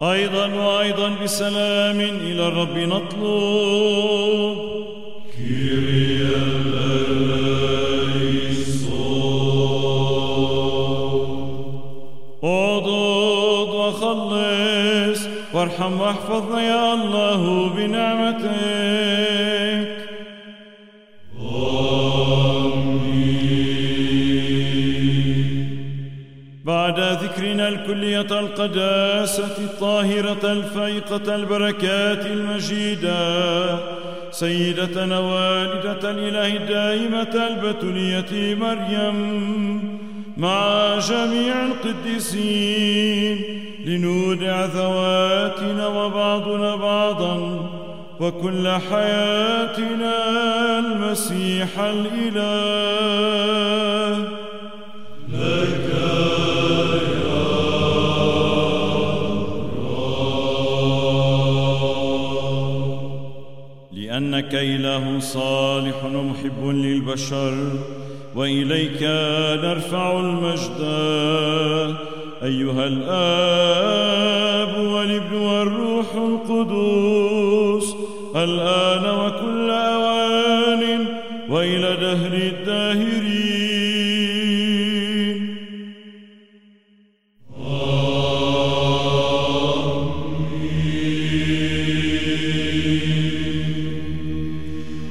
أيضا بسلام إلى الرب نطلب. كيريا اعضد وخلص وارحم واحفظنا يا الله بنعمتك. بعد ذكرنا الكلية القداسة الطاهرة الفائقة البركات المجيدة سيدتنا والدة الإله الدائمة البتولية مريم مع جميع القديسين لنودع ذواتنا وبعضنا بعضا وكل حياتنا المسيح الإله. لك لأنك إله صالح ومحب للبشر وإليك نرفع المجد أيها الآب والابن والروح القدوس الآن وكل أوان وإلى دهر الداهرين.